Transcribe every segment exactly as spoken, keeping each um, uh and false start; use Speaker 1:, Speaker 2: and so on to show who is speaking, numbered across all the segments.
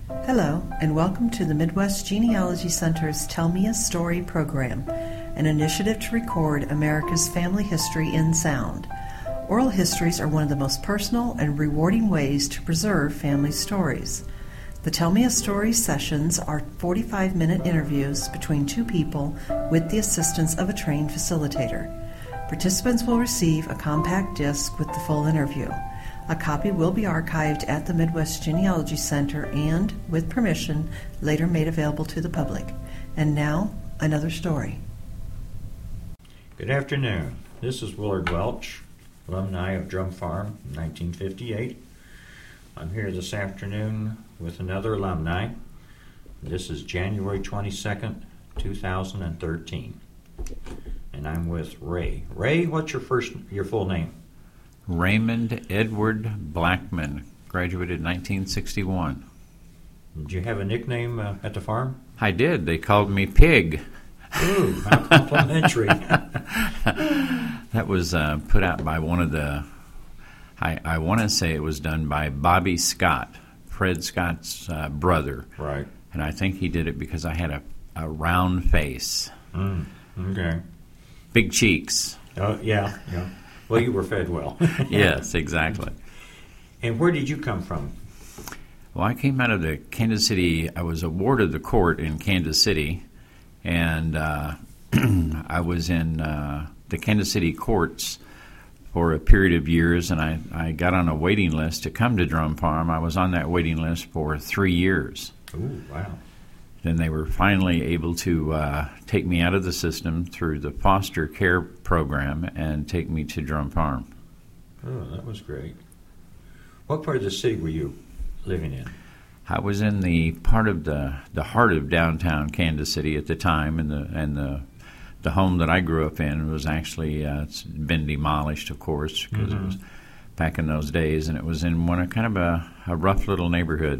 Speaker 1: Hello, and welcome to the Midwest Genealogy Center's Tell Me a Story program, an initiative to record America's family history in sound. Oral histories are one of the most personal and rewarding ways to preserve family stories. The Tell Me a Story sessions are forty-five minute interviews between two people with the assistance of a trained facilitator. Participants will receive a compact disc with the full interview. A copy will be archived at the Midwest Genealogy Center and, with permission, later made available to the public. And now, another story.
Speaker 2: Good afternoon. This is Willard Welch, alumni of Drum Farm, nineteen fifty-eight. I'm here this afternoon with another alumni. This is January twenty-second, two thousand thirteen. And I'm with Ray. Ray, what's your first, your full name?
Speaker 3: Raymond Edward Blackman, graduated in nineteen sixty-one.
Speaker 2: Did you have a nickname uh, at the farm?
Speaker 3: I did. They called me Pig.
Speaker 2: Ooh, how complimentary.
Speaker 3: That was uh, put out by one of the, I, I want to say it was done by Bobby Scott, Fred Scott's uh, brother.
Speaker 2: Right.
Speaker 3: And I think he did it because I had a, a round face.
Speaker 2: Mm, okay.
Speaker 3: Big cheeks.
Speaker 2: Oh, yeah, yeah. Well, you were fed well.
Speaker 3: Yes, exactly.
Speaker 2: And where did you come from?
Speaker 3: Well, I came out of the Kansas City. I was awarded the court in Kansas City, and uh, I was in uh, the Kansas City courts for a period of years, and I, I got on a waiting list to come to Drum Farm. I was on that waiting list for three years.
Speaker 2: Ooh, wow.
Speaker 3: Then they were finally able to uh, take me out of the system through the foster care program and take me to Drum Farm.
Speaker 2: Oh, that was great. What part of the city were you living in?
Speaker 3: I was in the part of the, the heart of downtown Kansas City at the time, and the and the the home that I grew up in was actually uh, it's been demolished, of course, because mm-hmm. it was back in those days, and it was in one kind of a, a rough little neighborhood.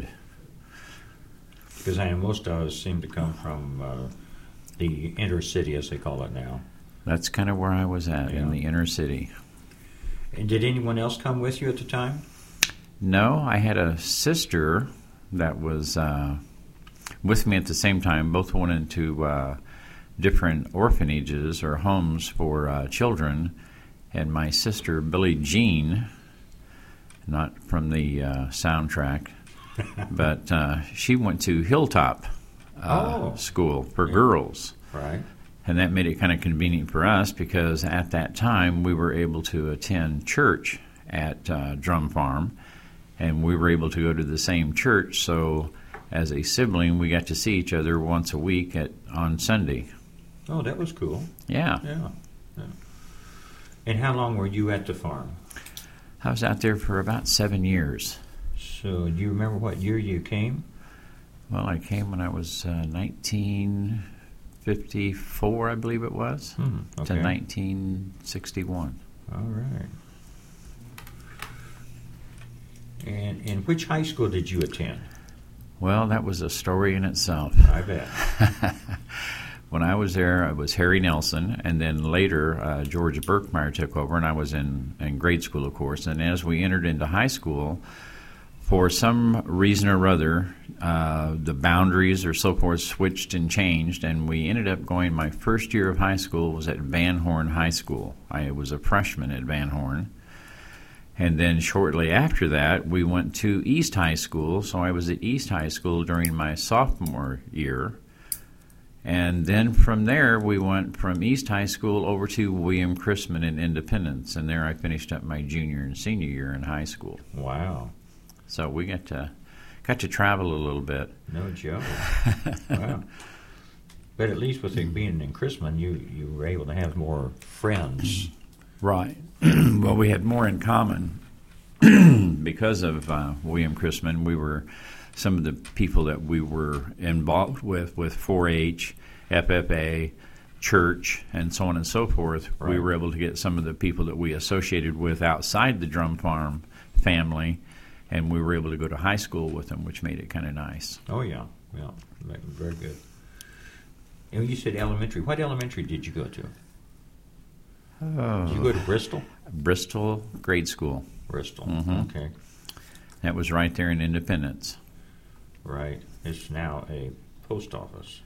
Speaker 2: Because I know most of us seem to come from uh, the inner city, as they call it now.
Speaker 3: That's kind of where I was at, yeah. In the inner city.
Speaker 2: And did anyone else come with you at the time?
Speaker 3: No, I had a sister that was uh, with me at the same time. Both went into uh, different orphanages or homes for uh, children. And my sister, Billie Jean, not from the uh, soundtrack, but uh, she went to Hilltop uh,
Speaker 2: oh.
Speaker 3: School for
Speaker 2: yeah.
Speaker 3: girls.
Speaker 2: Right.
Speaker 3: And that made it kind of convenient for us because at that time we were able to attend church at uh, Drum Farm, and we were able to go to the same church. So as a sibling, we got to see each other once a week at on Sunday.
Speaker 2: Oh, that was cool.
Speaker 3: Yeah.
Speaker 2: Yeah. yeah. And how long were you at the farm?
Speaker 3: I was out there for about seven years.
Speaker 2: So do you remember what year you came?
Speaker 3: Well, I came when I was uh, nineteen fifty-four, I believe it was,
Speaker 2: hmm, okay.
Speaker 3: to nineteen sixty-one.
Speaker 2: All right. And in which high school did you attend?
Speaker 3: Well, that was a story in itself.
Speaker 2: I bet.
Speaker 3: When I was there, it was Harry Nelson, and then later uh, George Berkmeyer took over, and I was in, in grade school, of course. And as we entered into high school, for some reason or other, uh, the boundaries or so forth switched and changed, and we ended up going, my first year of high school was at Van Horn High School. I was a freshman at Van Horn. And then shortly after that, we went to East High School, so I was at East High School during my sophomore year. And then from there, we went from East High School over to William Chrisman in Independence, and there I finished up my junior and senior year in high school.
Speaker 2: Wow.
Speaker 3: So we got to got to travel a little bit.
Speaker 2: No joke. Wow. But at least with it being in Chrisman, you, you were able to have more friends.
Speaker 3: Right. Well, we had more in common because of uh, William Chrisman. We were some of the people that we were involved with, with four H, F F A, church, and so on and so forth. Right. We were able to get some of the people that we associated with outside the Drum Farm family, and we were able to go to high school with them, which made it kind of nice.
Speaker 2: Oh, yeah. Yeah, very good. And you said elementary. What elementary did you go to?
Speaker 3: Oh,
Speaker 2: did you go to Bristol?
Speaker 3: Bristol Grade School.
Speaker 2: Bristol,
Speaker 3: mm-hmm.
Speaker 2: Okay.
Speaker 3: That was right there in Independence.
Speaker 2: Right. It's now a post office.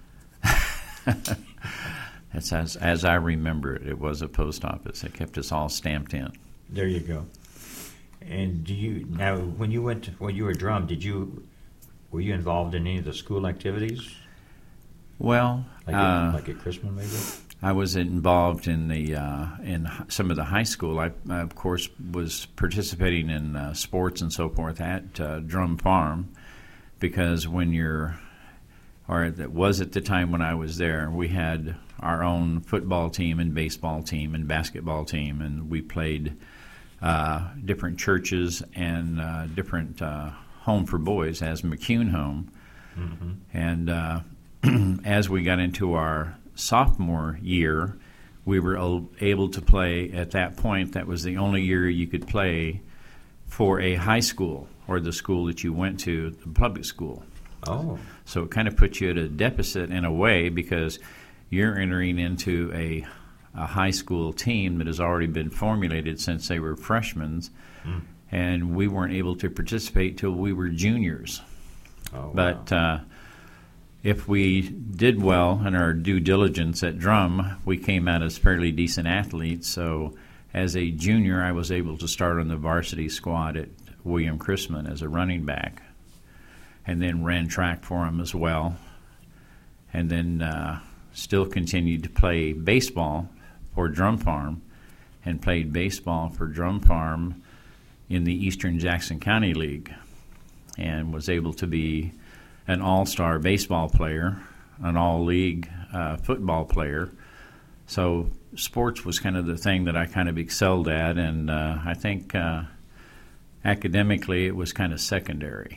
Speaker 3: That's as as I remember it. It was a post office. It kept us all stamped in.
Speaker 2: There you go. And do you now when you went to, when you were drum, did you were you involved in any of the school activities?
Speaker 3: Well,
Speaker 2: like,
Speaker 3: uh,
Speaker 2: at, like at Christmas, maybe.
Speaker 3: I was involved in the uh, in some of the high school. I, I of course was participating in uh, sports and so forth at uh, Drum Farm, because when you're or it was at the time when I was there, we had our own football team and baseball team and basketball team, and we played uh, different churches and uh, different uh, home for boys as McCune Home. Mm-hmm. And uh, as we got into our sophomore year, we were able to play at that point. That was the only year you could play for a high school or the school that you went to, the public school.
Speaker 2: Oh.
Speaker 3: So it kind of puts you at a deficit in a way, because you're entering into a, a high school team that has already been formulated since they were freshmen, mm. and we weren't able to participate till we were juniors.
Speaker 2: Oh,
Speaker 3: but
Speaker 2: wow.
Speaker 3: uh, if we did well in our due diligence at drum, we came out as fairly decent athletes. So as a junior, I was able to start on the varsity squad at William Chrisman as a running back, and then ran track for him as well, and then uh, still continued to play baseball for Drum Farm, and played baseball for Drum Farm in the Eastern Jackson County League, and was able to be an all-star baseball player, an all-league uh, football player. So sports was kind of the thing that I kind of excelled at, and uh, I think uh, academically it was kind of secondary.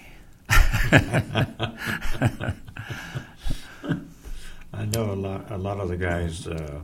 Speaker 2: I know a lot. A lot of the guys. Uh,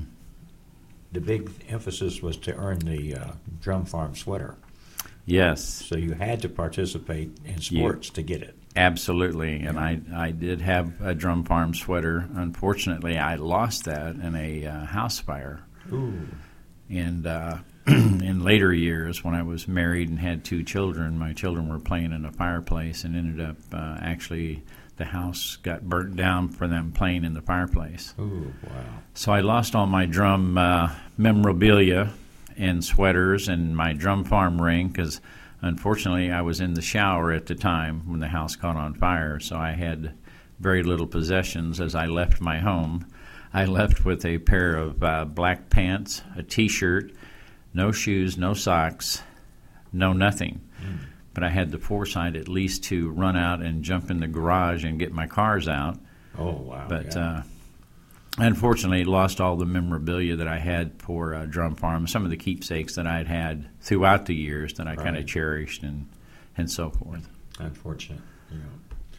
Speaker 2: the big emphasis was to earn the uh, Drum Farm sweater.
Speaker 3: Yes.
Speaker 2: So you had to participate in sports you, to get it.
Speaker 3: Absolutely, and I I did have a Drum Farm sweater. Unfortunately, I lost that in a uh, house fire.
Speaker 2: Ooh.
Speaker 3: And uh, in later years, when I was married and had two children, my children were playing in a fireplace, and ended up uh, actually the house got burnt down for them playing in the fireplace.
Speaker 2: Ooh, wow.
Speaker 3: So I lost all my drum uh, memorabilia and sweaters and my Drum Farm ring, because unfortunately I was in the shower at the time when the house caught on fire, so I had very little possessions as I left my home. I left with a pair of uh, black pants, a T-shirt, no shoes, no socks, no nothing. Mm. But I had the foresight at least to run out and jump in the garage and get my cars out.
Speaker 2: Oh, wow.
Speaker 3: But
Speaker 2: yeah.
Speaker 3: uh, unfortunately lost all the memorabilia that I had for uh, Drum Farm, some of the keepsakes that I'd had throughout the years that I right. kind of cherished and, and so forth.
Speaker 2: Unfortunate, you know.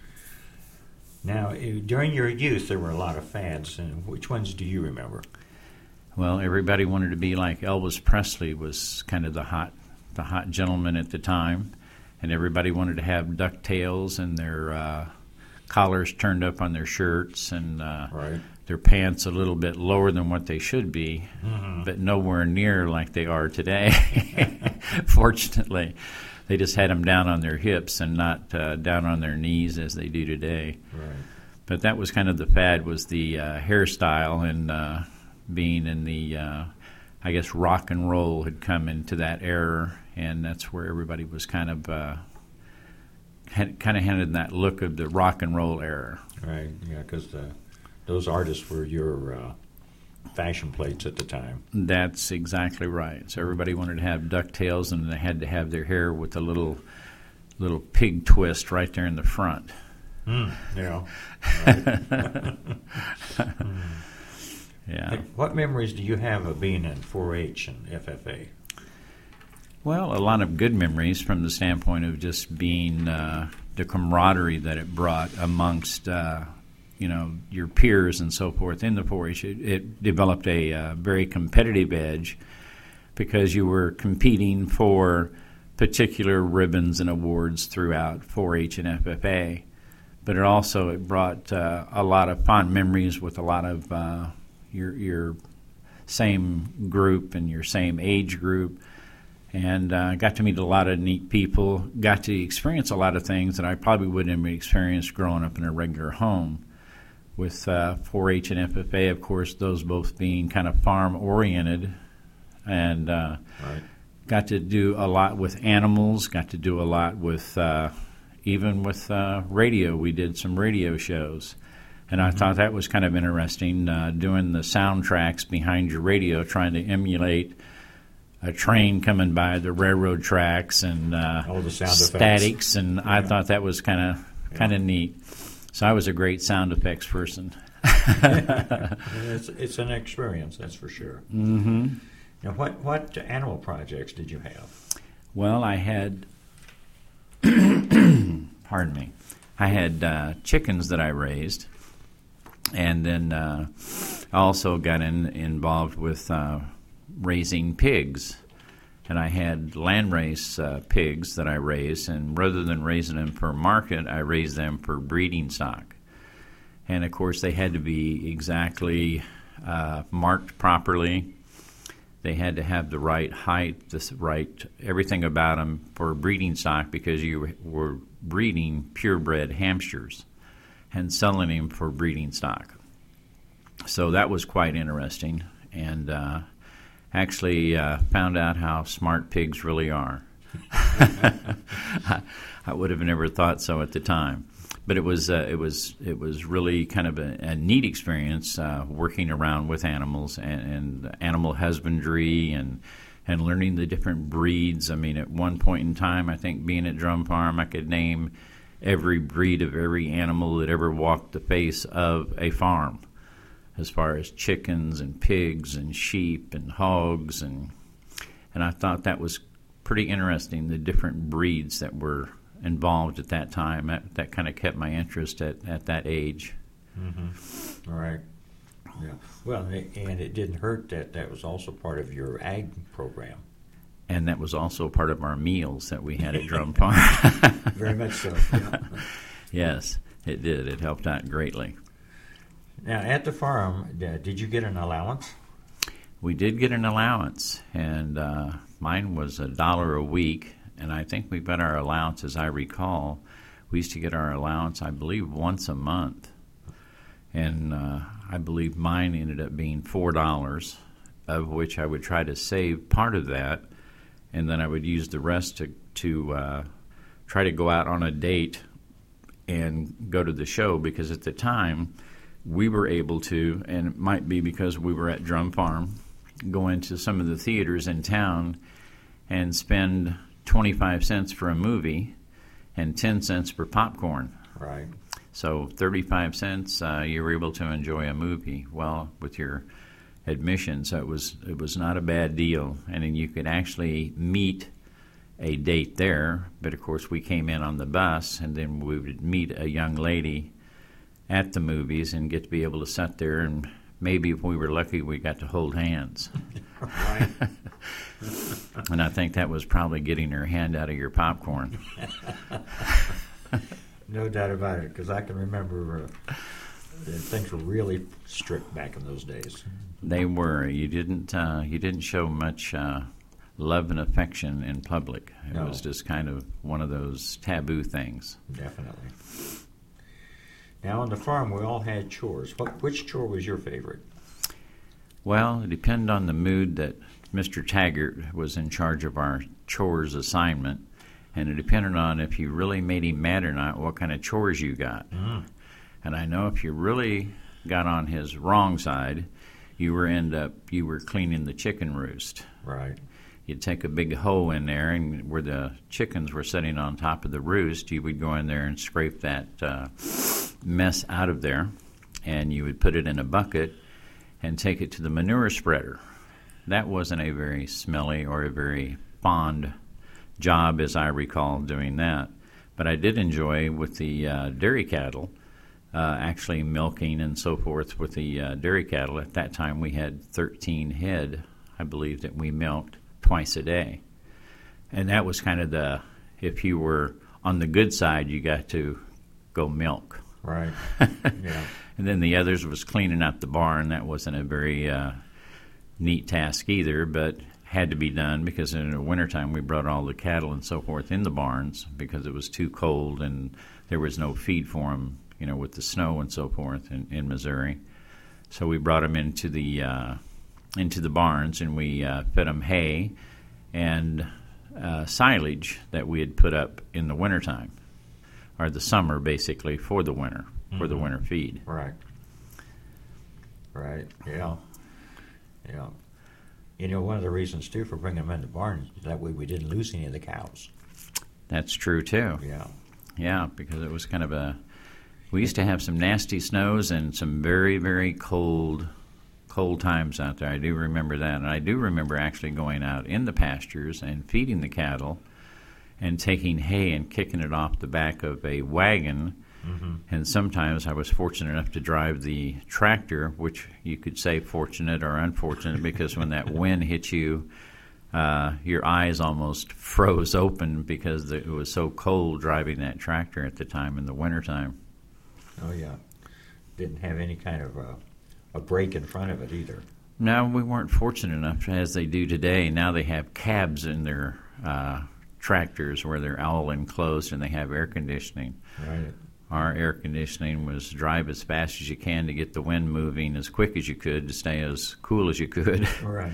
Speaker 2: Now, during your youth, there were a lot of fads, and which ones do you remember?
Speaker 3: Well, everybody wanted to be like Elvis Presley was kind of the hot, the hot gentleman at the time, and everybody wanted to have ducktails and their uh, collars turned up on their shirts, and uh,
Speaker 2: right.
Speaker 3: their pants a little bit lower than what they should be,
Speaker 2: mm-hmm.
Speaker 3: but nowhere near like they are today. Fortunately. They just had them down on their hips and not uh, down on their knees as they do today.
Speaker 2: Right.
Speaker 3: But that was kind of the fad, was the uh, hairstyle, and uh, being in the, uh, I guess, rock and roll had come into that era, and that's where everybody was kind of uh, had, kind of had that look of the rock and roll era.
Speaker 2: Right, yeah, because those artists were your uh, fashion plates at the time.
Speaker 3: That's exactly right. So everybody wanted to have ducktails, and they had to have their hair with a little little pig twist right there in the front.
Speaker 2: Mm, yeah. Right. mm.
Speaker 3: Yeah.
Speaker 2: What memories do you have of being in four H and F F A?
Speaker 3: Well, a lot of good memories from the standpoint of just being uh, the camaraderie that it brought amongst uh, you know, your peers and so forth in the four H. It, it developed a uh, very competitive edge, because you were competing for particular ribbons and awards throughout four H and F F A. But it also it brought uh, a lot of fond memories with a lot of uh, your your same group and your same age group, and uh, got to meet a lot of neat people, got to experience a lot of things that I probably wouldn't have experienced growing up in a regular home. With uh, four H and F F A, of course, those both being kind of farm-oriented, and uh,
Speaker 2: right.
Speaker 3: got to do a lot with animals, got to do a lot with, uh, even with uh, radio. We did some radio shows. And I thought that was kind of interesting, uh, doing the soundtracks behind your radio, trying to emulate a train coming by the railroad tracks and uh,
Speaker 2: all the sound
Speaker 3: statics,
Speaker 2: effects.
Speaker 3: And yeah. I thought that was kind of
Speaker 2: yeah.
Speaker 3: kind of neat. So I was a great sound effects person.
Speaker 2: it's, it's an experience, that's for sure.
Speaker 3: Mm-hmm.
Speaker 2: Now, what what animal projects did you have?
Speaker 3: Well, I had, pardon me, I had uh, chickens that I raised. And then uh, I also got in, involved with uh, raising pigs. And I had landrace uh, pigs that I raised, and rather than raising them for market, I raised them for breeding stock. And, of course, they had to be exactly uh, marked properly. They had to have the right height, the right everything about them for breeding stock, because you were breeding purebred hamsters and selling them for breeding stock. So that was quite interesting, and uh, actually uh, found out how smart pigs really are. I, I would have never thought so at the time, but it was uh, it was it was really kind of a, a neat experience uh, working around with animals and, and animal husbandry and and learning the different breeds. I mean, at one point in time, I think being at Drum Farm, I could name every breed of every animal that ever walked the face of a farm, as far as chickens and pigs and sheep and hogs, and and I thought that was pretty interesting, the different breeds that were involved at that time. That, that kind of kept my interest at, at that age.
Speaker 2: Mm-hmm. All right. Yeah. Well, and it didn't hurt that that was also part of your ag program.
Speaker 3: And that was also part of our meals that we had at Drum Farm.
Speaker 2: Very much so. Yeah.
Speaker 3: Yes, it did. It helped out greatly.
Speaker 2: Now, at the farm, uh, did you get an allowance?
Speaker 3: We did get an allowance, and uh, mine was a dollar a week. And I think we got our allowance, as I recall, we used to get our allowance, I believe, once a month. And uh, I believe mine ended up being four dollars, of which I would try to save part of that. And then I would use the rest to, to uh, try to go out on a date and go to the show, because at the time we were able to, and it might be because we were at Drum Farm, go into some of the theaters in town and spend twenty-five cents for a movie and ten cents for popcorn.
Speaker 2: Right.
Speaker 3: So thirty-five cents, uh, you were able to enjoy a movie, well, with your admission, so it was it was not a bad deal, and then you could actually meet a date there. But of course, we came in on the bus, and then we would meet a young lady at the movies and get to be able to sit there, and maybe if we were lucky, we got to hold hands.
Speaker 2: Right.
Speaker 3: And I think that was probably getting her hand out of your popcorn.
Speaker 2: No doubt about it, because I can remember uh, things were really strict back in those days.
Speaker 3: They were. You didn't. Uh, you didn't show much uh, love and affection in public. It
Speaker 2: No.
Speaker 3: was just kind of one of those taboo things.
Speaker 2: Definitely. Now, on the farm, we all had chores. What, which chore was your favorite?
Speaker 3: Well, it depended on the mood that Mister Taggart was in charge of our chores assignment, and it depended on if you really made him mad or not, what kind of chores you got.
Speaker 2: Mm.
Speaker 3: And I know if you really got on his wrong side, you were end up you were cleaning the chicken roost.
Speaker 2: Right.
Speaker 3: You'd take a big hoe in there, and where the chickens were sitting on top of the roost, you would go in there and scrape that uh, mess out of there, and you would put it in a bucket and take it to the manure spreader. That wasn't a very smelly or a very fond job, as I recall doing that. But I did enjoy with the uh, dairy cattle, uh, actually milking and so forth with the uh, dairy cattle. At that time, we had thirteen head, I believe, that we milked twice a day. And that was kind of the, if you were on the good side, you got to go milk.
Speaker 2: Right. Yeah.
Speaker 3: And then the others was cleaning out the barn. That wasn't a very uh, neat task either, but had to be done because in the wintertime we brought all the cattle and so forth in the barns because it was too cold and there was no feed for them, you know, with the snow and so forth in, in Missouri. So we brought them into the uh, into the barns and we uh, fed them hay and uh, silage that we had put up in the wintertime, or the summer basically for the winter, mm-hmm. for the winter feed.
Speaker 2: Right. Right, yeah. Yeah. You know, one of the reasons, too, for bringing them in the barn is that way we didn't lose any of the cows.
Speaker 3: That's true, too.
Speaker 2: Yeah.
Speaker 3: Yeah, because it was kind of a... We used to have some nasty snows and some very, very cold, cold times out there. I do remember that. And I do remember actually going out in the pastures and feeding the cattle and taking hay and kicking it off the back of a wagon. Mm-hmm. And sometimes I was fortunate enough to drive the tractor, which you could say fortunate or unfortunate, because when that wind hit you, uh, your eyes almost froze open because it was so cold driving that tractor at the time in the wintertime.
Speaker 2: Oh, yeah. Didn't have any kind of a, a break in front of it either.
Speaker 3: No, we weren't fortunate enough as they do today. Now they have cabs in their uh, tractors where they're all enclosed and they have air conditioning.
Speaker 2: Right.
Speaker 3: Our air conditioning was drive as fast as you can to get the wind moving as quick as you could to stay as cool as you could.
Speaker 2: Right.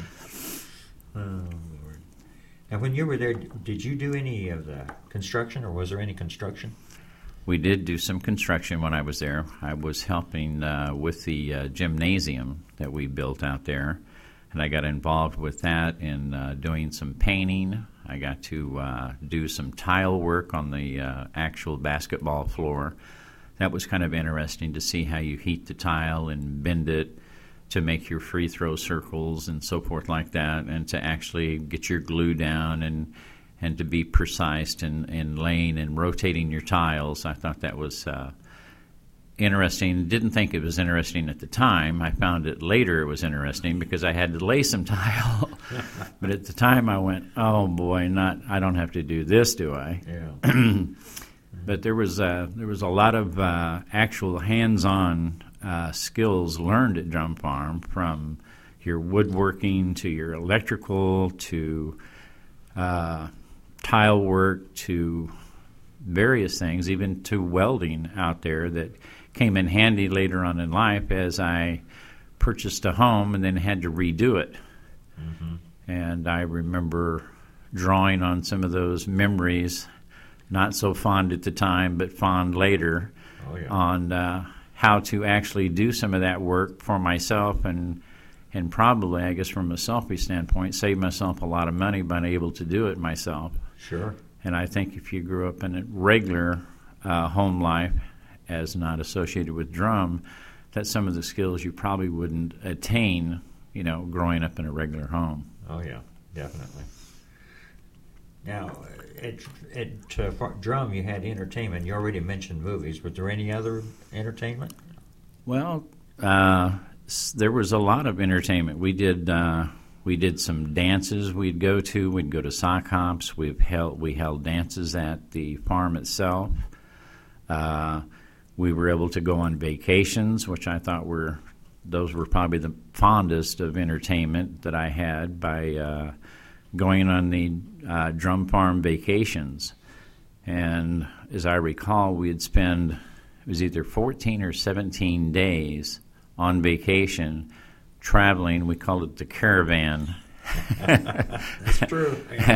Speaker 2: Oh, Lord. And when you were there, did you do any of the construction, or was there any construction?
Speaker 3: We did do some construction when I was there. I was helping uh, with the uh, gymnasium that we built out there, and I got involved with that in uh, doing some painting. I got to uh, do some tile work on the uh, actual basketball floor. That was kind of interesting to see how you heat the tile and bend it to make your free throw circles and so forth like that, and to actually get your glue down and and to be precise in, in laying and rotating your tiles. I thought that was uh, interesting. Didn't think it was interesting at the time. I found it later it was interesting because I had to lay some tile. But at the time I went, oh boy, not I don't have to do this, do I?
Speaker 2: Yeah.
Speaker 3: But there was uh, there was a lot of uh, actual hands-on uh, skills learned at Drum Farm, from your woodworking to your electrical to uh, tile work to various things, even to welding out there that came in handy later on in life as I purchased a home and then had to redo it. Mm-hmm. And I remember drawing on some of those memories, not so fond at the time, but fond later,
Speaker 2: oh, yeah.
Speaker 3: on uh, how to actually do some of that work for myself and and probably, I guess from a selfish standpoint, save myself a lot of money by being able to do it myself.
Speaker 2: Sure.
Speaker 3: And I think if you grew up in a regular uh, home life as not associated with drum, that some of the skills you probably wouldn't attain, you know, growing up in a regular home.
Speaker 2: Oh, yeah, definitely. Now, at, at uh, Drum, you had entertainment. You already mentioned movies. Was there any other entertainment?
Speaker 3: Well, uh, there was a lot of entertainment. We did uh, we did some dances we'd go to. We'd go to sock hops. We've held, we held dances at the farm itself. Uh, we were able to go on vacations, which I thought were, those were probably the fondest of entertainment that I had, by uh, going on the uh, Drum Farm vacations. And as I recall, we'd spend, it was either fourteen or seventeen days on vacation traveling. We called it the caravan.
Speaker 2: That's true.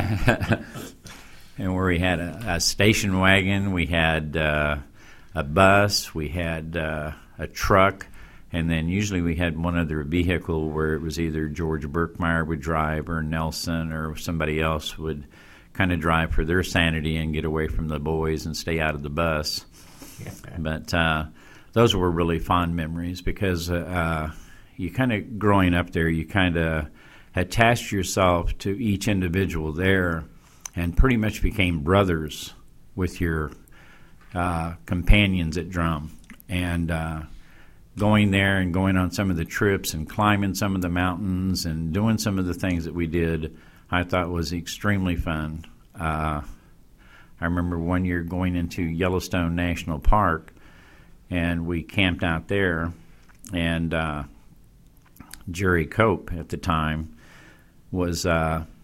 Speaker 3: And where we had a, a station wagon, we had uh, a bus, we had uh, a truck, and then usually we had one other vehicle where it was either George Berkmeyer would drive or Nelson or somebody else would kind of drive for their sanity and get away from the boys and stay out of the bus. Yeah. But uh, those were really fond memories because uh, you kind of, growing up there, you kind of attached yourself to each individual there and pretty much became brothers with your uh, companions at Drum. And uh, going there and going on some of the trips and climbing some of the mountains and doing some of the things that we did, I thought was extremely fun. Uh, I remember one year going into Yellowstone National Park, and we camped out there, and uh, Jerry Cope at the time was uh,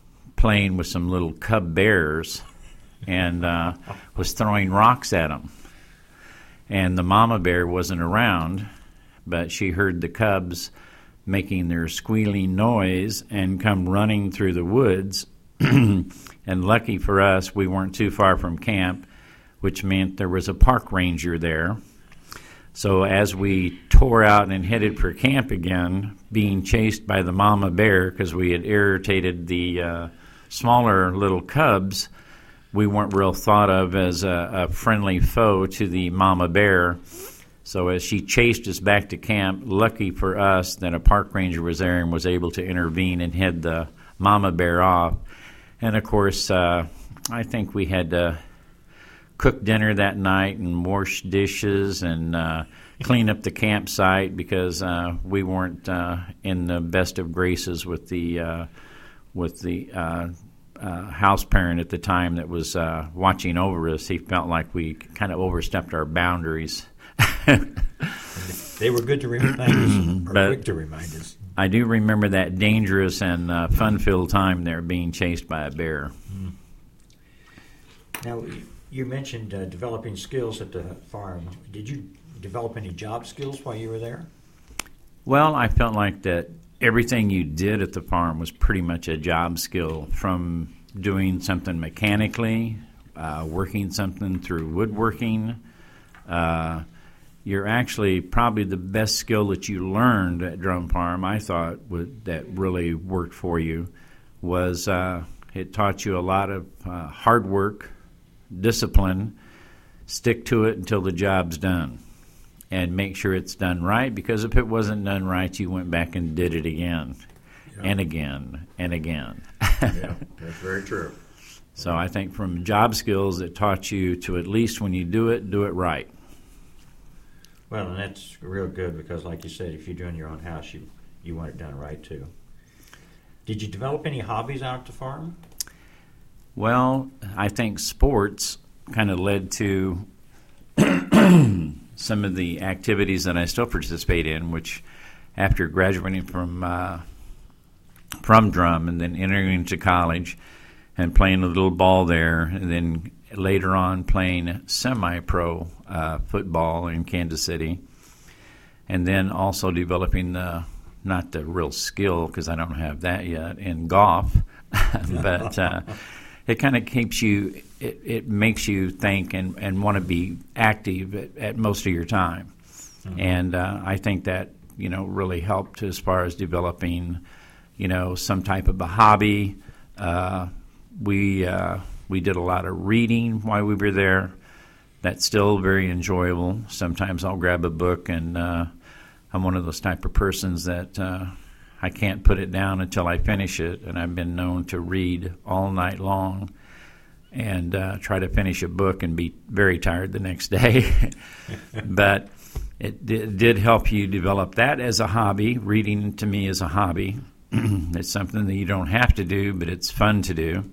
Speaker 3: playing with some little cub bears and uh, was throwing rocks at them. And the mama bear wasn't around, but she heard the cubs making their squealing noise and come running through the woods. And lucky for us, we weren't too far from camp, which meant there was a park ranger there. So as we tore out and headed for camp again, being chased by the mama bear because we had irritated the uh, smaller little cubs, we weren't real thought of as a, a friendly foe to the mama bear. So as she chased us back to camp, lucky for us that a park ranger was there and was able to intervene and head the mama bear off. And, of course, uh, I think we had to cook dinner that night and wash dishes and uh, clean up the campsite because uh, we weren't uh, in the best of graces with the uh, with the uh, uh, house parent at the time that was uh, watching over us. He felt like we kind of overstepped our boundaries.
Speaker 2: They were good to remind us, or
Speaker 3: But
Speaker 2: quick to remind us.
Speaker 3: I do remember that dangerous and uh, fun-filled time there being chased by a bear.
Speaker 2: Mm. Now, you mentioned uh, developing skills at the farm. Did you develop any job skills while you were there?
Speaker 3: Well, I felt like that everything you did at the farm was pretty much a job skill, from doing something mechanically, uh, working something through woodworking. Uh, you're actually probably the best skill that you learned at Drum Farm, I thought, would, that really worked for you, was uh, it taught you a lot of uh, hard work, discipline, stick to it until the job's done, and make sure it's done right, because if it wasn't done right, you went back and did it again, yeah. and again, and again.
Speaker 2: Yeah, that's very true.
Speaker 3: So I think from job skills, it taught you to, at least when you do it, do it right.
Speaker 2: Well, and that's real good because, like you said, if you're doing your own house, you, you want it done right, too. Did you develop any hobbies out at the farm?
Speaker 3: Well, I think sports kind of led to some of the activities that I still participate in, which after graduating from uh, from drum and then entering into college and playing a little ball there, and then later on playing semi-pro uh, football in Kansas City, and then also developing the, not the real skill, because I don't have that yet, in golf, but uh, it kind of keeps you, it, it makes you think and, and want to be active at, at most of your time. Mm-hmm. And uh, I think that, you know, really helped as far as developing, you know, some type of a hobby. Uh, we uh, we did a lot of reading while we were there. That's still very enjoyable. Sometimes I'll grab a book, and uh, I'm one of those type of persons that uh, I can't put it down until I finish it, and I've been known to read all night long and uh, try to finish a book and be very tired the next day. But it did, did help you develop that as a hobby. Reading to me is a hobby. It's something that you don't have to do, but it's fun to do.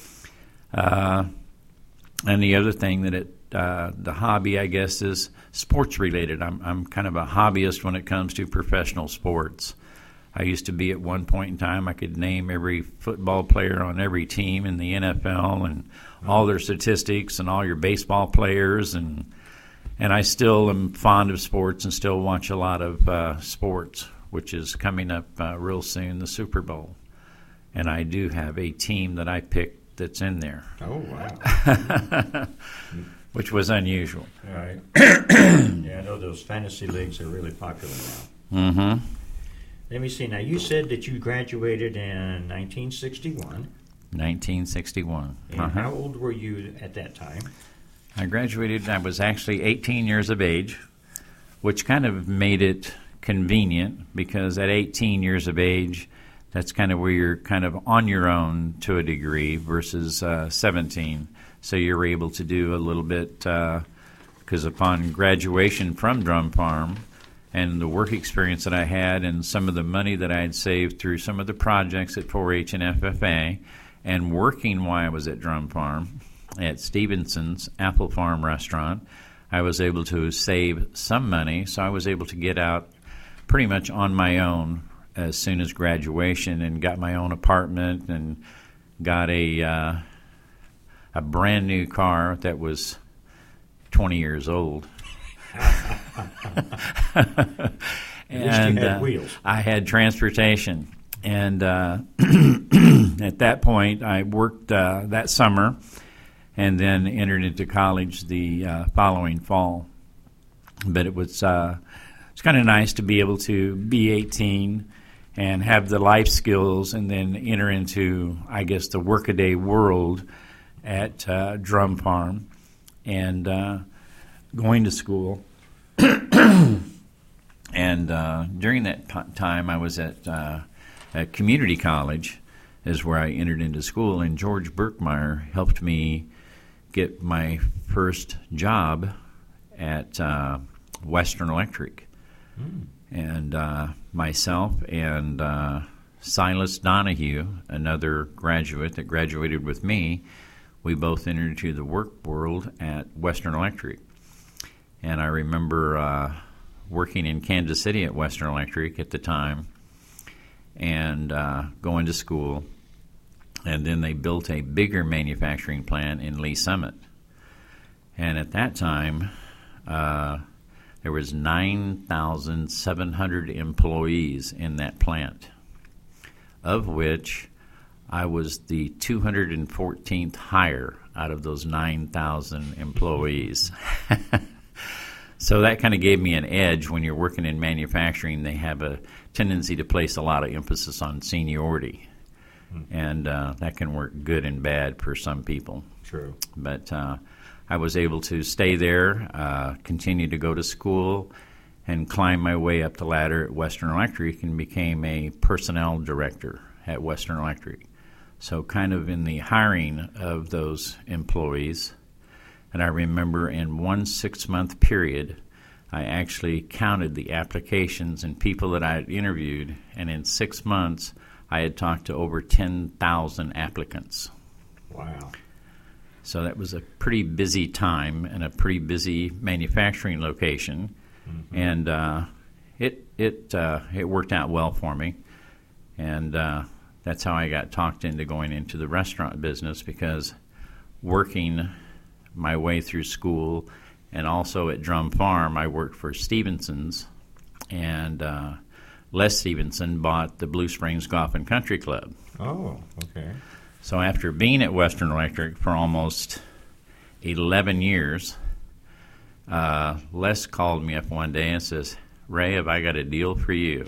Speaker 3: Uh, and the other thing that it, uh, the hobby, I guess, is sports related. I'm, I'm kind of a hobbyist when it comes to professional sports. I used to be at one point in time, I could name every football player on every team in the N F L and all their statistics and all your baseball players. And, and I still am fond of sports and still watch a lot of uh, sports, which is coming up uh, real soon, the Super Bowl. And I do have a team that I picked that's in there.
Speaker 2: Oh, wow.
Speaker 3: Which was unusual.
Speaker 2: All right. Yeah, I know those fantasy leagues are really popular now.
Speaker 3: Mm-hmm.
Speaker 2: Let me see. Now, you said that you graduated in nineteen sixty-one.
Speaker 3: nineteen sixty-one.
Speaker 2: And
Speaker 3: Uh-huh.
Speaker 2: how old were you at that time?
Speaker 3: I graduated, I was actually eighteen years of age, which kind of made it convenient because at eighteen years of age, that's kind of where you're kind of on your own to a degree versus uh, seventeen. So you're able to do a little bit, because uh, upon graduation from Drum Farm and the work experience that I had and some of the money that I had saved through some of the projects at four H and F F A and working while I was at Drum Farm at Stevenson's Apple Farm Restaurant, I was able to save some money. So I was able to get out pretty much on my own as soon as graduation and got my own apartment and got a uh, a brand new car that was twenty years old.
Speaker 2: At least you had
Speaker 3: uh,
Speaker 2: wheels.
Speaker 3: I had transportation. And uh, at that point, I worked uh, that summer and then entered into college the uh, following fall. But it was uh, it's kind of nice to be able to be eighteen and have the life skills and then enter into, I guess, the workaday world at uh, Drum Farm and uh, going to school. And uh, during that t- time, I was at, uh, at community college, is where I entered into school, and George Berkmeyer helped me get my first job at uh, Western Electric. Mm. And uh, myself and uh, Silas Donahue, another graduate that graduated with me, we both entered into the work world at Western Electric. And I remember uh, working in Kansas City at Western Electric at the time and uh, going to school. And then they built a bigger manufacturing plant in Lee Summit. And at that time, uh, there was nine thousand seven hundred employees in that plant, of which I was the two hundred fourteenth hire out of those nine thousand employees. So that kind of gave me an edge. When you're working in manufacturing, they have a tendency to place a lot of emphasis on seniority. Mm-hmm. And uh, that can work good and bad for some people.
Speaker 2: True.
Speaker 3: But uh, I was able to stay there, uh, continue to go to school, and climb my way up the ladder at Western Electric and became a personnel director at Western Electric. So kind of in the hiring of those employees. And I remember in one six-month period, I actually counted the applications and people that I had interviewed, and in six months, I had talked to over ten thousand applicants.
Speaker 2: Wow.
Speaker 3: So that was a pretty busy time and a pretty busy manufacturing location, mm-hmm. and uh, it it uh, it worked out well for me, and uh, that's how I got talked into going into the restaurant business, because working my way through school and also at Drum Farm, I worked for Stevenson's, and uh, Les Stevenson bought the Blue Springs Golf and Country Club.
Speaker 2: Oh, okay.
Speaker 3: So after being at Western Electric for almost eleven years, uh, Les called me up one day and says, "Ray, have I got a deal for you?"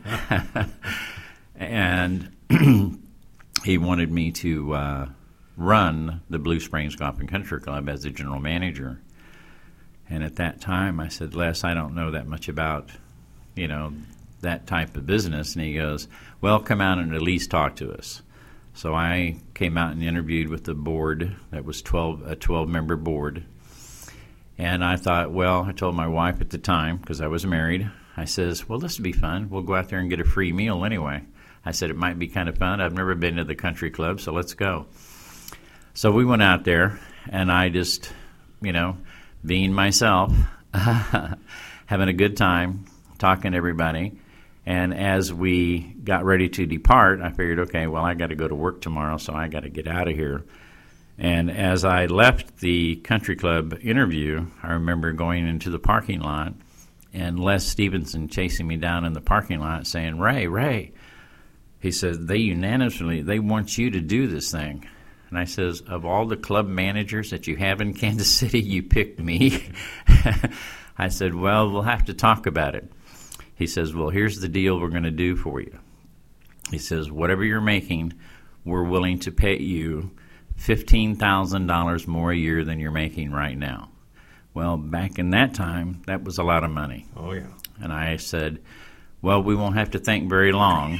Speaker 3: And he wanted me to uh, run the Blue Springs Golf and Country Club as the general manager. And at that time, I said, "Les, I don't know that much about, you know, that type of business." And he goes, "Well, come out and at least talk to us." So I came out and interviewed with the board. That was twelve a twelve-member board. And I thought, well, I told my wife at the time, because I was married, I says, well, this would be fun. We'll go out there and get a free meal anyway. I said, it might be kind of fun. I've never been to the country club, so let's go. So we went out there, and I just, you know, being myself, having a good time, talking to everybody. And as we got ready to depart, I figured, okay, well, I got to go to work tomorrow, so I got to get out of here. And as I left the country club interview, I remember going into the parking lot and Les Stevenson chasing me down in the parking lot saying, "Ray, Ray," he said, "they unanimously, they want you to do this thing." And I says, "Of all the club managers that you have in Kansas City, you picked me." I said, "Well, we'll have to talk about it." He says, "Well, here's the deal we're going to do for you." He says, "Whatever you're making, we're willing to pay you fifteen thousand dollars more a year than you're making right now." Well, back in that time, that was a lot of money.
Speaker 2: Oh, yeah.
Speaker 3: And I said, "Well, we won't have to think very long."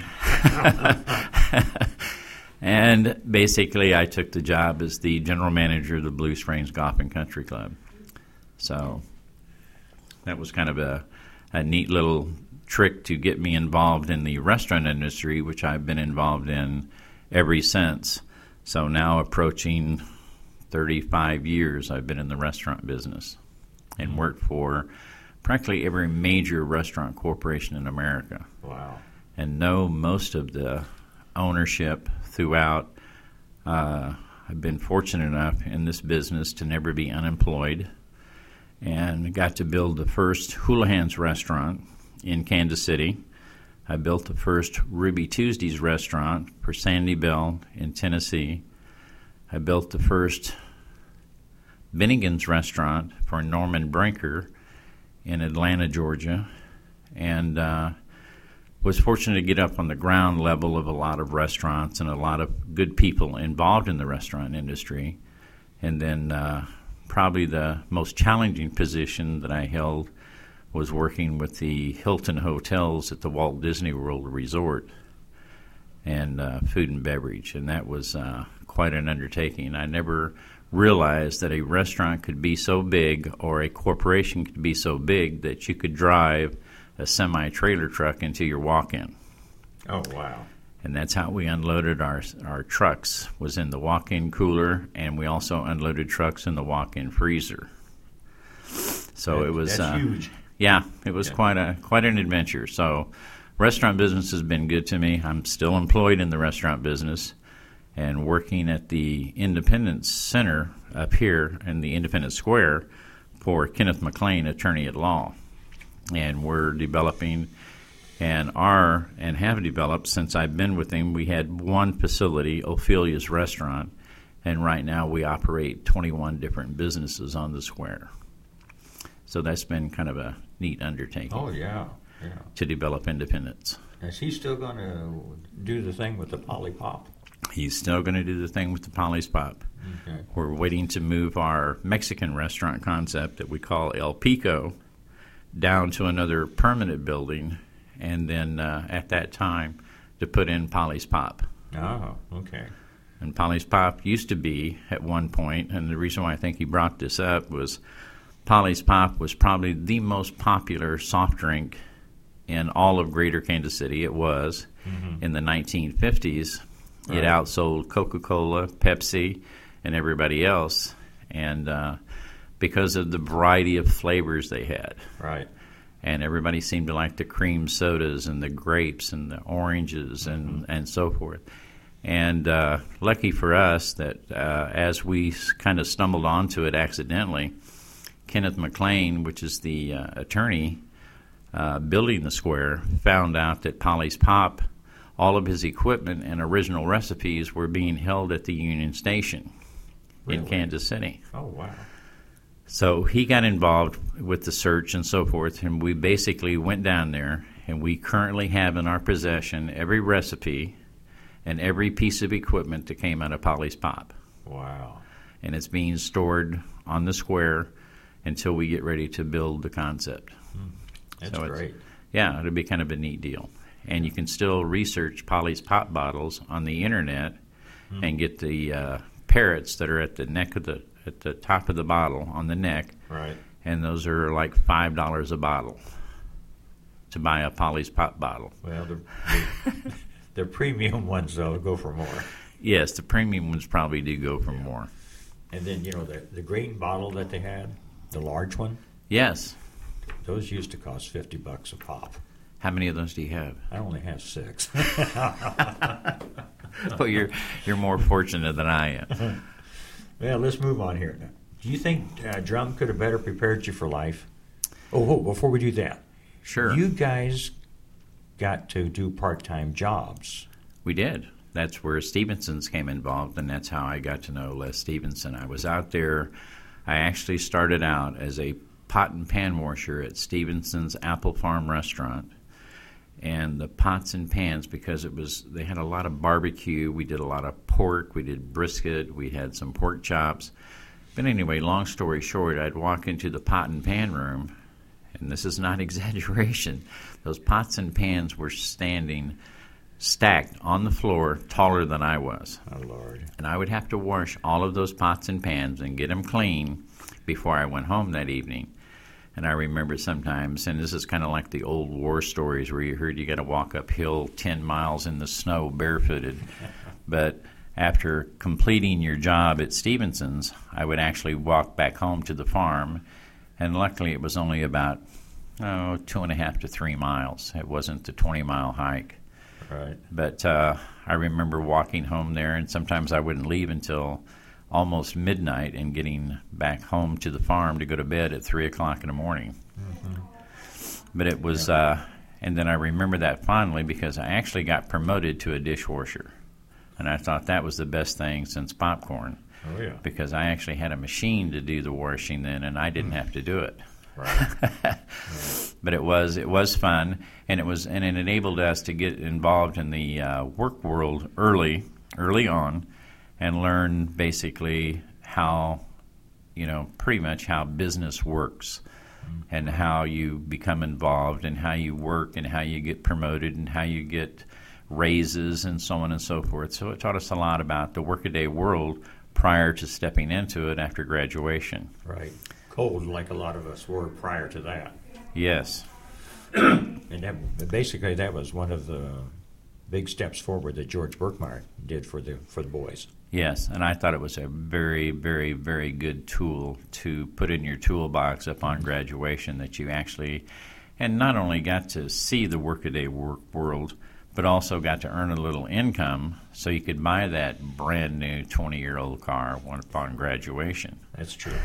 Speaker 3: And basically, I took the job as the general manager of the Blue Springs Golf and Country Club. So that was kind of a, a neat little trick to get me involved in the restaurant industry, which I've been involved in ever since. So now approaching thirty-five years, I've been in the restaurant business and worked for practically every major restaurant corporation in America.
Speaker 2: Wow.
Speaker 3: And know most of the ownership throughout Uh, I've been fortunate enough in this business to never be unemployed, and got to build the first Houlihan's restaurant in Kansas City. I built the first Ruby Tuesdays restaurant for Sandy Bell in Tennessee. I built the first Bennigan's restaurant for Norman Brinker in Atlanta, Georgia, and uh, was fortunate to get up on the ground level of a lot of restaurants and a lot of good people involved in the restaurant industry. And then uh, probably the most challenging position that I held was working with the Hilton Hotels at the Walt Disney World Resort and uh, food and beverage, and that was uh, quite an undertaking. I never realized that a restaurant could be so big or a corporation could be so big that you could drive a semi-trailer truck into your walk-in.
Speaker 2: Oh, wow.
Speaker 3: And that's how we unloaded our our trucks, was in the walk-in cooler, and we also unloaded trucks in the walk-in freezer. So
Speaker 2: that,
Speaker 3: it was...
Speaker 2: That's
Speaker 3: uh,
Speaker 2: huge.
Speaker 3: Yeah, it was
Speaker 2: Yeah.
Speaker 3: quite a quite an adventure. So restaurant business has been good to me. I'm still employed in the restaurant business and working at the Independence Center up here in the Independence Square for Kenneth McLean, attorney at law. And we're developing and are and have developed since I've been with him. We had one facility, Ophelia's Restaurant, and right now we operate twenty-one different businesses on the square. So that's been kind of a neat undertaking.
Speaker 2: Oh, yeah, yeah.
Speaker 3: To develop independence.
Speaker 2: Is he still going to do the thing with the Polly Pop?
Speaker 3: He's still going to do the thing with the Polly's Pop.
Speaker 2: Okay.
Speaker 3: We're waiting to move our Mexican restaurant concept that we call El Pico down to another permanent building, and then uh, at that time to put in Polly's Pop.
Speaker 2: Oh, okay.
Speaker 3: And Polly's Pop used to be at one point, and the reason why I think he brought this up was Polly's Pop was probably the most popular soft drink in all of greater Kansas City. It was. Mm-hmm. In the nineteen fifties. Right. It outsold Coca-Cola, Pepsi, and everybody else, and uh, because of the variety of flavors they had.
Speaker 2: Right.
Speaker 3: And everybody seemed to like the cream sodas and the grapes and the oranges and, mm-hmm. and so forth. And uh, lucky for us that uh, as we kind of stumbled onto it accidentally, Kenneth McLean, which is the uh, attorney uh, building the square, found out that Polly's Pop, all of his equipment and original recipes were being held at the Union Station really? in Kansas City.
Speaker 2: Oh, wow.
Speaker 3: So he got involved with the search and so forth, and we basically went down there, and we currently have in our possession every recipe and every piece of equipment that came out of Polly's Pop.
Speaker 2: Wow. And
Speaker 3: it's being stored on the square until we get ready to build the concept.
Speaker 2: Hmm. That's
Speaker 3: so
Speaker 2: great.
Speaker 3: Yeah, it'll be kind of a neat deal. And you can still research Polly's Pop bottles on the internet hmm. and get the uh, parrots that are at the neck of the at the top of the bottle on the neck.
Speaker 2: Right.
Speaker 3: And those are like five dollars a bottle to buy a Polly's Pop bottle.
Speaker 2: Well, the, the, the premium ones though go for more.
Speaker 3: Yes, the premium ones probably do go for yeah. more.
Speaker 2: And then you know the the green bottle that they had, the large one.
Speaker 3: Yes.
Speaker 2: Those used to cost fifty bucks a pop.
Speaker 3: How many of those do you have?
Speaker 2: I only have six.
Speaker 3: Well, you're you're more fortunate than I am.
Speaker 2: Well, let's move on here. Now, do you think uh, Drum could have better prepared you for life? Oh, oh, before we do that,
Speaker 3: sure.
Speaker 2: You guys got to do part-time jobs.
Speaker 3: We did. That's where Stevenson's came involved, and that's how I got to know Les Stevenson. I was out there. I actually started out as a pot and pan washer at Stevenson's Apple Farm restaurant. And the pots and pans, because it was, they had a lot of barbecue. We did a lot of pork. We did brisket. We had some pork chops. But anyway, long story short, I'd walk into the pot and pan room, and this is not exaggeration. Those pots and pans were standing stacked on the floor, taller than I was.
Speaker 2: Oh, Lord.
Speaker 3: And I would have to wash all of those pots and pans and get them clean before I went home that evening. And I remember sometimes, and this is kind of like the old war stories where you heard you got to walk uphill ten miles in the snow barefooted. But after completing your job at Stevenson's, I would actually walk back home to the farm, and luckily it was only about oh, two and a half to three miles. It wasn't the twenty-mile hike.
Speaker 2: Right.
Speaker 3: But uh, I remember walking home there, and sometimes I wouldn't leave until almost midnight and getting back home to the farm to go to bed at three o'clock in the morning. Mm-hmm. But it was, yeah. uh, and then I remember that fondly because I actually got promoted to a dishwasher. And I thought that was the best thing since popcorn.
Speaker 2: Oh, yeah.
Speaker 3: Because I actually had a machine to do the washing then, and I didn't mm. have to do it.
Speaker 2: Right. Right.
Speaker 3: But it was it was fun, and it was and it enabled us to get involved in the uh, work world early, early on, and learn basically how, you know, pretty much how business works, mm. and how you become involved, and how you work, and how you get promoted, and how you get raises, and so on and so forth. So it taught us a lot about the workaday world prior to stepping into it after graduation.
Speaker 2: Right. Cold, like a lot of us were prior to that.
Speaker 3: Yes.
Speaker 2: And that, basically, that was one of the big steps forward that George Birkmeyer did for the for the boys.
Speaker 3: Yes, and I thought it was a very, very, very good tool to put in your toolbox upon graduation, that you actually, and not only got to see the workaday work world, but also got to earn a little income so you could buy that brand new twenty-year-old car upon graduation.
Speaker 2: That's true.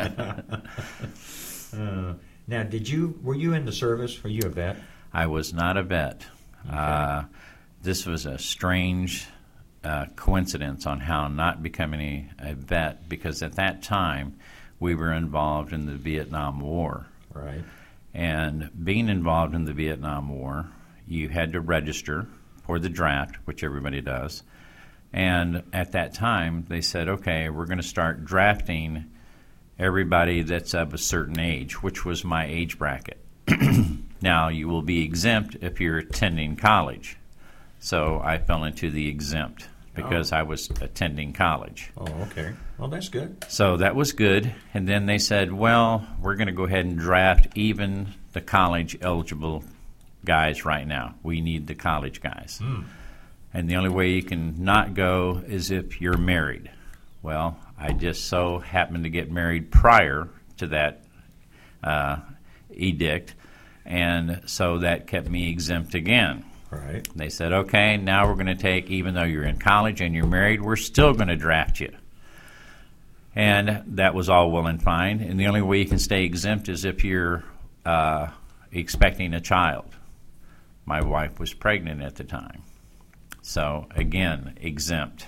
Speaker 2: uh, now, did you were you in the service? Were you a vet?
Speaker 3: I was not a vet. Okay. Uh, this was a strange uh, coincidence on how not becoming a, a vet, because at that time we were involved in the Vietnam War.
Speaker 2: Right.
Speaker 3: And being involved in the Vietnam War, you had to register for the draft, which everybody does. And at that time, they said, okay, we're going to start drafting everybody that's of a certain age, which was my age bracket. Now, you will be exempt if you're attending college. So I fell into the exempt because oh. I was attending college.
Speaker 2: Oh, okay. Well, that's good.
Speaker 3: So that was good. And then they said, well, we're going to go ahead and draft even the college-eligible guys right now. We need the college guys. Mm. And the only way you can not go is if you're married. Well, I just so happened to get married prior to that uh, edict, and so that kept me exempt again.
Speaker 2: Right.
Speaker 3: They said, okay, now we're going to take, even though you're in college and you're married, we're still going to draft you. And that was all well and fine. And the only way you can stay exempt is if you're uh, expecting a child. My wife was pregnant at the time. So, again, exempt.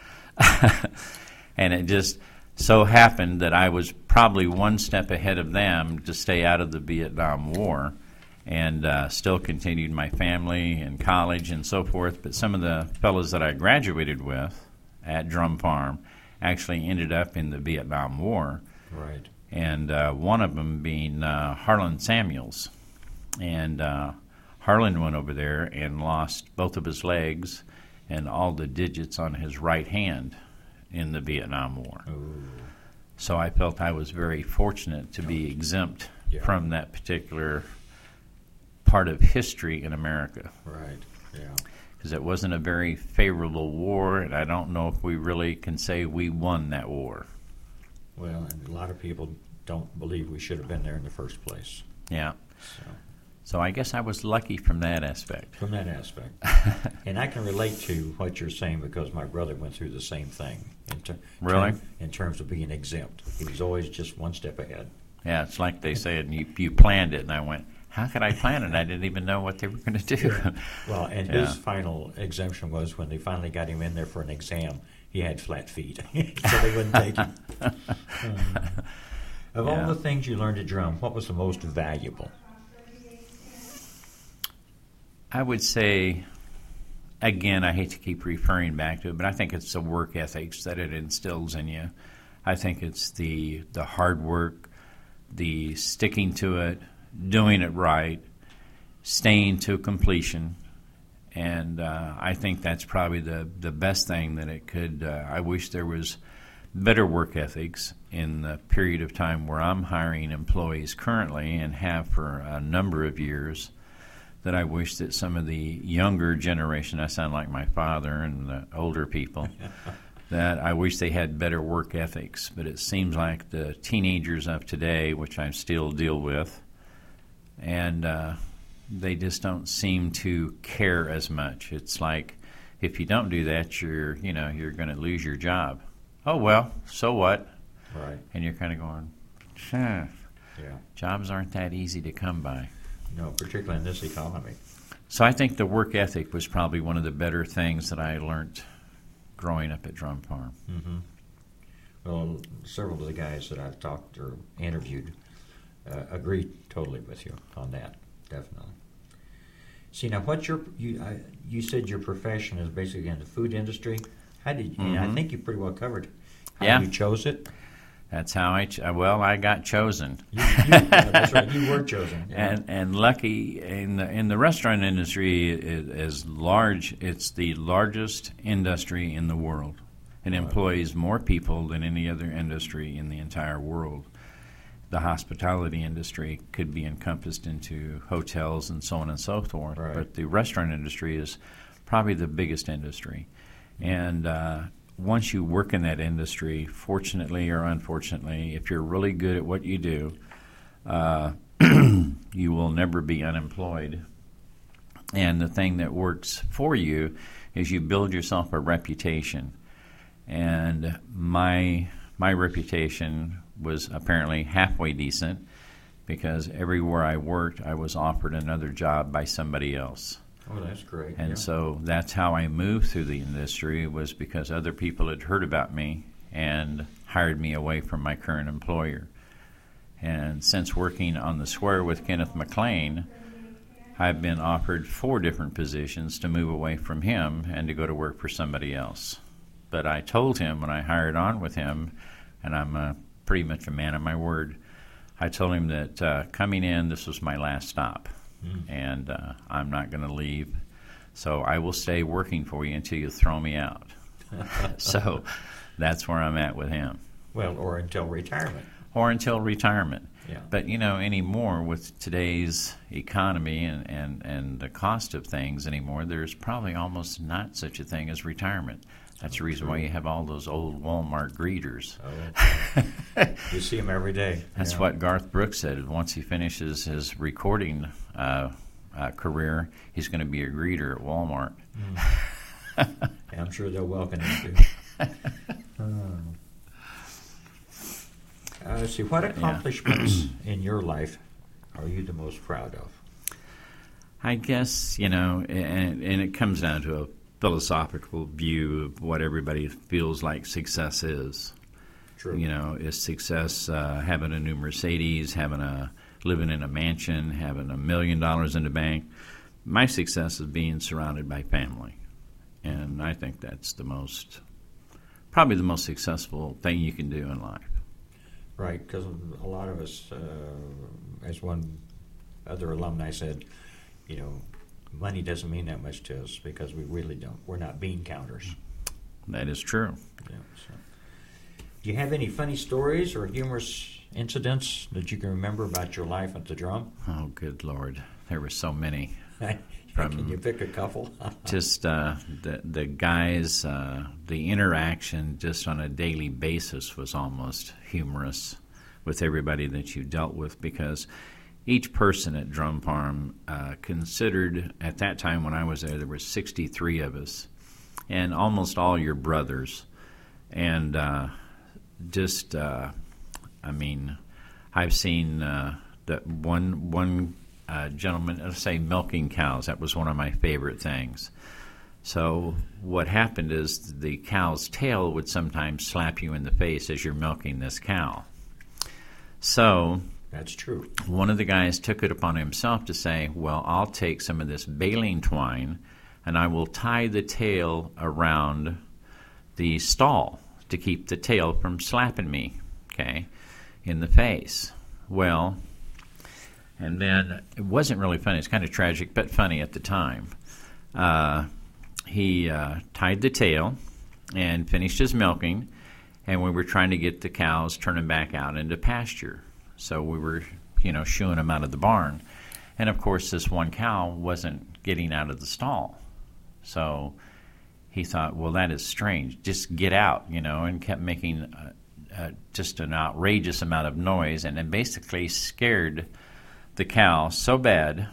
Speaker 3: And it just so happened that I was probably one step ahead of them to stay out of the Vietnam War, and uh, still continued my family and college and so forth. But some of the fellows that I graduated with at Drum Farm actually ended up in the Vietnam War.
Speaker 2: Right.
Speaker 3: And uh, one of them being uh, Harlan Samuels. And uh, Harlan went over there and lost both of his legs and all the digits on his right hand in the Vietnam War.
Speaker 2: Ooh.
Speaker 3: So I felt I was very fortunate to be exempt
Speaker 2: yeah.
Speaker 3: from that particular part of history in America.
Speaker 2: Right, yeah.
Speaker 3: Because it wasn't a very favorable war, and I don't know if we really can say we won that war.
Speaker 2: Well, and a lot of people don't believe we should have been there in the first place.
Speaker 3: Yeah.
Speaker 2: So,
Speaker 3: so I guess I was lucky from that aspect.
Speaker 2: From that aspect. And I can relate to what you're saying because my brother went through the same thing. In ter-
Speaker 3: really?
Speaker 2: Term, in terms of being exempt. He was always just one step ahead.
Speaker 3: Yeah, it's like they said, you, you planned it, and I went, how could I plan it? I didn't even know what they were going to do.
Speaker 2: Yeah. Well, and
Speaker 3: yeah.
Speaker 2: his final exemption was when they finally got him in there for an exam, he had flat feet, so they wouldn't take him. um, of
Speaker 3: yeah.
Speaker 2: all the things you learned to drum, what was the most valuable?
Speaker 3: I would say, again, I hate to keep referring back to it, but I think it's the work ethics that it instills in you. I think it's the the hard work, the sticking to it, doing it right, staying to completion, and uh, I think that's probably the, the best thing that it could. Uh, I wish there was better work ethics in the period of time where I'm hiring employees currently and have for a number of years, that I wish that some of the younger generation, I sound like my father and the older people, that I wish they had better work ethics. But it seems like the teenagers of today, which I still deal with, and uh, they just don't seem to care as much. It's like, if you don't do that, you're, you know, you're going to lose your job. Oh, well, so what?
Speaker 2: Right.
Speaker 3: And you're kind of going, huh.
Speaker 2: Yeah.
Speaker 3: Jobs aren't that easy to come by.
Speaker 2: No, particularly in this economy.
Speaker 3: So I think the work ethic was probably one of the better things that I learned growing up at Drum Farm.
Speaker 2: Mm-hmm. Well, several of the guys that I've talked or interviewed uh, agree totally with you on that, definitely. See, now, what's your, you, I, you said your profession is basically in the food industry. How did, mm-hmm. and I think you pretty well covered how
Speaker 3: yeah.
Speaker 2: you chose it.
Speaker 3: That's how I, ch- well, I got chosen.
Speaker 2: You, you, yeah, that's right, you were chosen. Yeah.
Speaker 3: And and lucky, in the, in the restaurant industry, it is large, it's the largest industry in the world. It employs more people than any other industry in the entire world. The hospitality industry could be encompassed into hotels and so on and so forth,
Speaker 2: right.
Speaker 3: but the restaurant industry is probably the biggest industry. And uh, once you work in that industry, fortunately or unfortunately, if you're really good at what you do, uh, you will never be unemployed. And the thing that works for you is you build yourself a reputation. And my my reputation was apparently halfway decent, because everywhere I worked, I was offered another job by somebody else.
Speaker 2: Oh, that's great.
Speaker 3: And
Speaker 2: yeah.
Speaker 3: so that's how I moved through the industry, was because other people had heard about me and hired me away from my current employer. And since working on the square with Kenneth McLean, I've been offered four different positions to move away from him and to go to work for somebody else. But I told him when I hired on with him, and I'm uh, pretty much a man of my word, I told him that uh, coming in, this was my last stop, mm. and uh, I'm not going to leave. So I will stay working for you until you throw me out. So that's where I'm at with him.
Speaker 2: Well, or until retirement.
Speaker 3: Or until retirement.
Speaker 2: Yeah.
Speaker 3: But, you know, anymore with today's economy and, and, and the cost of things anymore, there's probably almost not such a thing as retirement. That's the reason why you have all those old Walmart greeters.
Speaker 2: Oh, you see them every day.
Speaker 3: That's
Speaker 2: yeah. what
Speaker 3: Garth Brooks said. Once he finishes his recording uh, uh, career, he's going to be a greeter at Walmart.
Speaker 2: Mm. I'm sure they'll welcome him, too. uh, uh, let's see, what accomplishments yeah. in your life are you the most proud of?
Speaker 3: I guess, you know, and, and it comes down to a philosophical view of what everybody feels like success is.
Speaker 2: True.
Speaker 3: You know, is success uh, having a new Mercedes, having a living in a mansion, having a million dollars in the bank? My success is being surrounded by family, and I think that's the most, probably the most successful thing you can do in life.
Speaker 2: Right, because a lot of us, uh, as one other alumni said, you know, money doesn't mean that much to us because we really don't. We're not bean counters.
Speaker 3: That is true.
Speaker 2: Yeah, so. Do you have any funny stories or humorous incidents that you can remember about your life at the Drum?
Speaker 3: Oh, good Lord. There were so many.
Speaker 2: From can you pick a couple?
Speaker 3: just uh, the, the guys, uh, the interaction just on a daily basis was almost humorous with everybody that you dealt with, because each person at Drum Farm uh, considered, at that time when I was there, there were sixty-three of us, and almost all your brothers. And uh, just, uh, I mean, I've seen uh, that one one uh, gentleman, let's say milking cows. That was one of my favorite things. So what happened is the cow's tail would sometimes slap you in the face as you're milking this cow. So
Speaker 2: that's true.
Speaker 3: One of the guys took it upon himself to say, well, I'll take some of this baling twine and I will tie the tail around the stall to keep the tail from slapping me, okay, in the face. Well, and then it wasn't really funny. It's kind of tragic, but funny at the time. Uh, he uh, tied the tail and finished his milking, and we were trying to get the cows turning back out into pasture. So we were, you know, shooing them out of the barn. And, of course, this one cow wasn't getting out of the stall. So he thought, well, that is strange. Just get out, you know, and kept making uh, uh, just an outrageous amount of noise, and then basically scared the cow so bad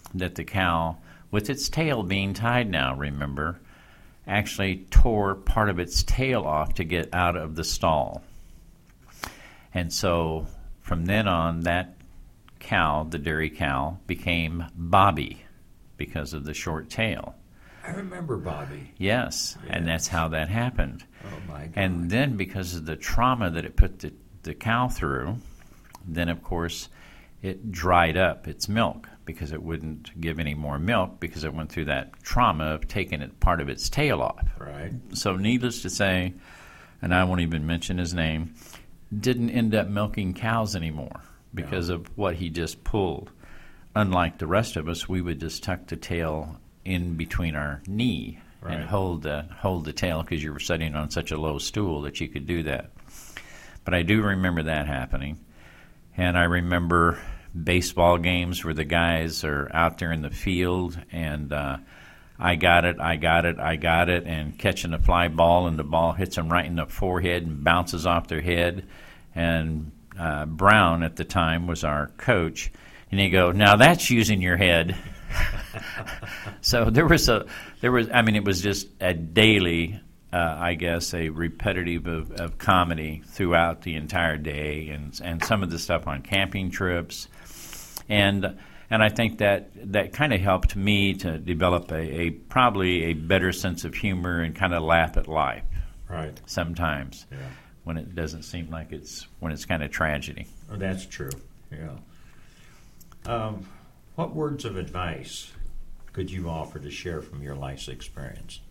Speaker 3: that the cow, with its tail being tied now, remember, actually tore part of its tail off to get out of the stall. And so from then on, that cow, the dairy cow, became Bobby because of the short tail.
Speaker 2: I remember Bobby.
Speaker 3: Yes, yes. And that's how that happened.
Speaker 2: Oh, my God.
Speaker 3: And then because of the trauma that it put the, the cow through, then, of course, it dried up its milk because it wouldn't give any more milk because it went through that trauma of taking it, part of its tail off.
Speaker 2: Right.
Speaker 3: So needless to say, and I won't even mention his name, didn't end up milking cows anymore because no. of what he just pulled. Unlike the rest of us, we would just tuck the tail in between our knee right. and hold the, hold the tail because you were sitting on such a low stool that you could do that. But I do remember that happening. And I remember baseball games where the guys are out there in the field and uh, I got it, I got it, I got it, and catching a fly ball, and the ball hits them right in the forehead and bounces off their head. And uh, Brown at the time was our coach, and he'd go, "Now that's using your head." So there was a, there was, I mean, it was just a daily, uh, I guess, a repetitive of, of comedy throughout the entire day, and and some of the stuff on camping trips, and. And I think that that kind of helped me to develop a, a probably a better sense of humor and kind of laugh at life.
Speaker 2: Right.
Speaker 3: Sometimes,
Speaker 2: yeah.
Speaker 3: when it doesn't seem like it's when it's kind of tragedy.
Speaker 2: Oh, that's true. Yeah. Um, what words of advice could you offer to share from your life's experience?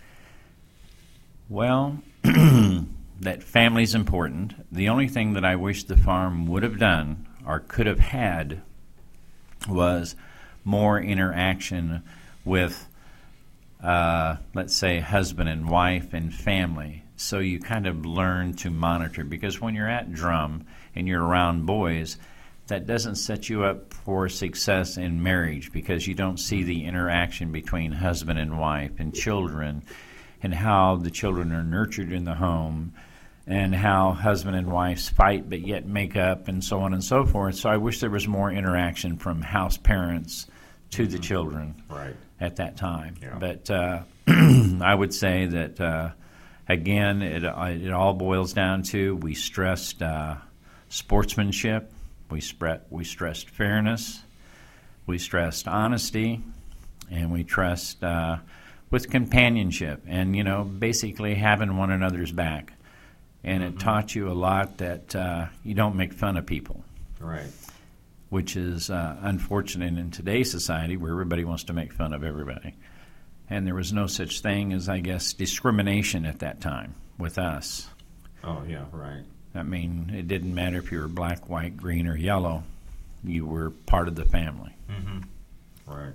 Speaker 3: Well, that family's important. The only thing that I wish the farm would have done or could have had was more interaction with, uh, let's say, husband and wife and family. So you kind of learn to monitor. Because when you're at drum and you're around boys, that doesn't set you up for success in marriage because you don't see the interaction between husband and wife and children and how the children are nurtured in the home and how husband and wives fight but yet make up and so on and so forth. So I wish there was more interaction from house parents to mm-hmm. the children
Speaker 2: right.
Speaker 3: at that time.
Speaker 2: Yeah.
Speaker 3: But uh, I would say that, uh, again, it, it all boils down to we stressed uh, sportsmanship, we, spread, we stressed fairness, we stressed honesty, and we trust uh, with companionship and, you know, basically having one another's back. And it mm-hmm. taught you a lot that uh, you don't make fun of people.
Speaker 2: Right.
Speaker 3: Which is uh, unfortunate in today's society where everybody wants to make fun of everybody. And there was no such thing as, I guess, discrimination at that time with us.
Speaker 2: Oh, yeah, right.
Speaker 3: I mean, it didn't matter if you were black, white, green, or yellow. You were part of the family.
Speaker 2: Mm-hmm. Right.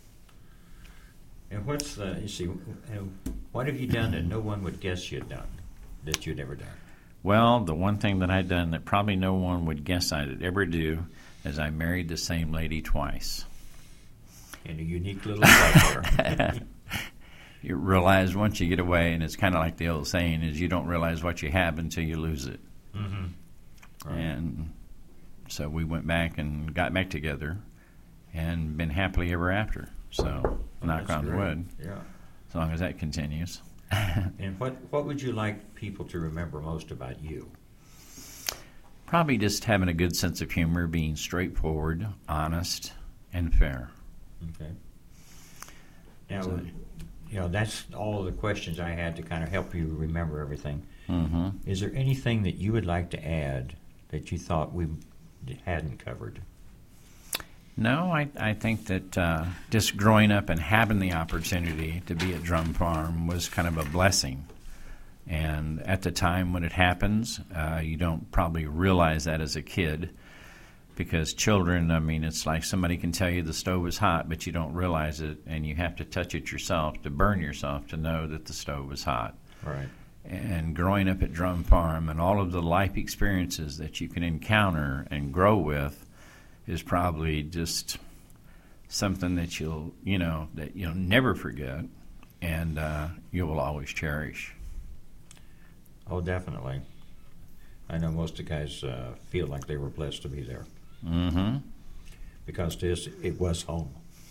Speaker 2: And what's the, you see, what have you done that no one would guess you'd done, that you'd ever done?
Speaker 3: Well, the one thing that I'd done that probably no one would guess I'd ever do is I married the same lady twice.
Speaker 2: In a unique little culture.
Speaker 3: You realize once you get away, and it's kind of like the old saying is you don't realize what you have until you lose it.
Speaker 2: Mm-hmm. Right.
Speaker 3: And so we went back and got back together and been happily ever after. So
Speaker 2: oh,
Speaker 3: knock on
Speaker 2: great.
Speaker 3: wood.
Speaker 2: Yeah.
Speaker 3: As long as that continues.
Speaker 2: And what, what would you like people to remember most about you?
Speaker 3: Probably just having a good sense of humor, being straightforward, honest, and fair.
Speaker 2: Okay. Now,
Speaker 3: So-
Speaker 2: you know, that's all of the questions I had to kind of help you remember everything.
Speaker 3: Mm-hmm.
Speaker 2: Is there anything that you would like to add that you thought we hadn't covered?
Speaker 3: No, I, I think that uh, just growing up and having the opportunity to be at Drum Farm was kind of a blessing. And at the time when it happens, uh, you don't probably realize that as a kid because children, I mean, it's like somebody can tell you the stove is hot, but you don't realize it, and you have to touch it yourself to burn yourself to know that the stove is hot.
Speaker 2: Right.
Speaker 3: And growing up at Drum Farm and all of the life experiences that you can encounter and grow with is probably just something that you'll, you know, that you'll never forget and uh, you will always cherish.
Speaker 2: Oh, definitely. I know most of the guys uh, feel like they were blessed to be there.
Speaker 3: Mm-hmm.
Speaker 2: Because to us, it was home.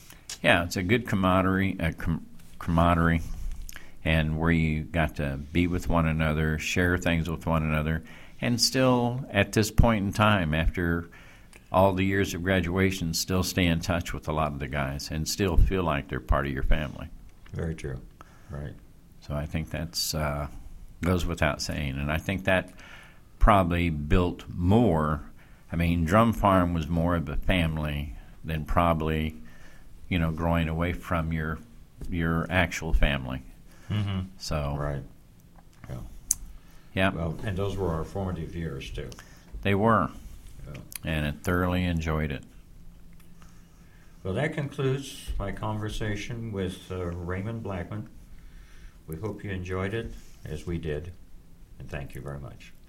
Speaker 3: Yeah, it's a good camaraderie, uh, com- camaraderie, and where you got to be with one another, share things with one another, and still, at this point in time, after all the years of graduation, still stay in touch with a lot of the guys and still feel like they're part of your family.
Speaker 2: Very true. Right.
Speaker 3: So I think that's uh, goes without saying, and I think that probably built more. I mean, Drum Farm was more of a family than probably, you know, growing away from your your actual family.
Speaker 2: Mm-hmm.
Speaker 3: So
Speaker 2: Right. Yeah.
Speaker 3: yeah,
Speaker 2: Well, and those were our formative years, too.
Speaker 3: they were,
Speaker 2: Yeah.
Speaker 3: and I thoroughly enjoyed it.
Speaker 2: Well, that concludes my conversation with uh, Raymond Blackman. We hope you enjoyed it, as we did, and thank you very much.